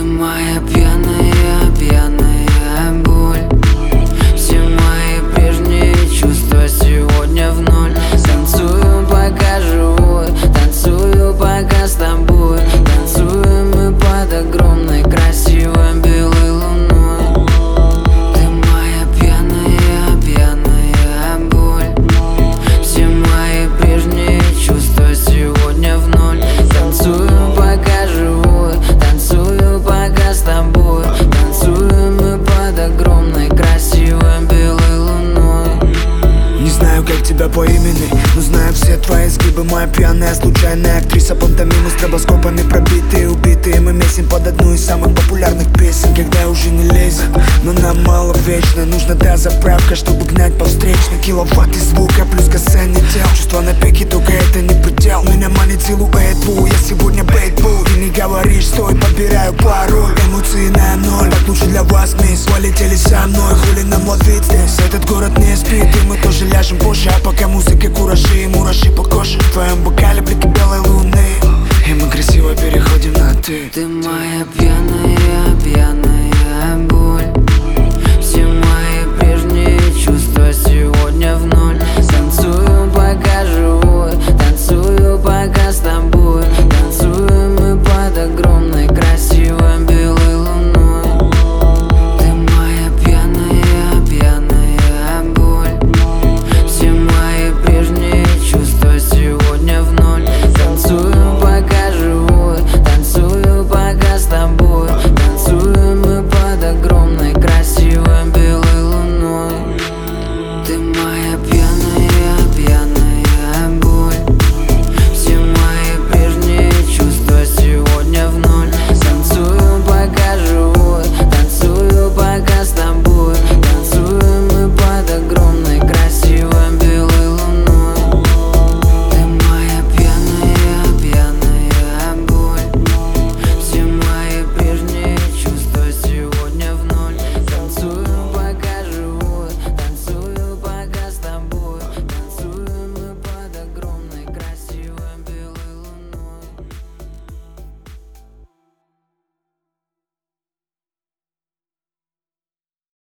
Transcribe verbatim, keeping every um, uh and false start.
моя пьяная, пьяная боль. Все мои прежние чувства сегодня в ноль. Танцую, пока живой, танцую, пока с тобой. Танцуем мы под огромной красивой белой луной. Ты моя пьяная, пьяная боль. Все мои прежние чувства сегодня в ноль. Танцую, пока живой, танцую, пока с тобой. Танцуем мы под огромной красивой белой луной. Не знаю, как тебя по имени, но знаю все твои изгибы. Моя пьяная, случайная актриса, пантомимы стробоскопами пробитые, убитые. Мы месим под одну из самых популярных песен, когда уже не лезет, но нам мало вечно. Нужна та заправка, чтобы гнать по встречной. Киловатты звука плюс касание тел. Чувства на пике, только это не предел. Меня манит силуэт, бу, я сегодня бейтбул. Ты не говоришь, стой, подбираю пароль. Эмоции на ноль, так лучше для вас, мисс. Полетели со мной, хули нам ловить здесь. Этот город не спит, и мы тоже ляжем позже. А пока музыка куражи, мураши по коже. В твоем бокале блики белой луны, и мы красиво переходим на ты. Ты моя пьяная,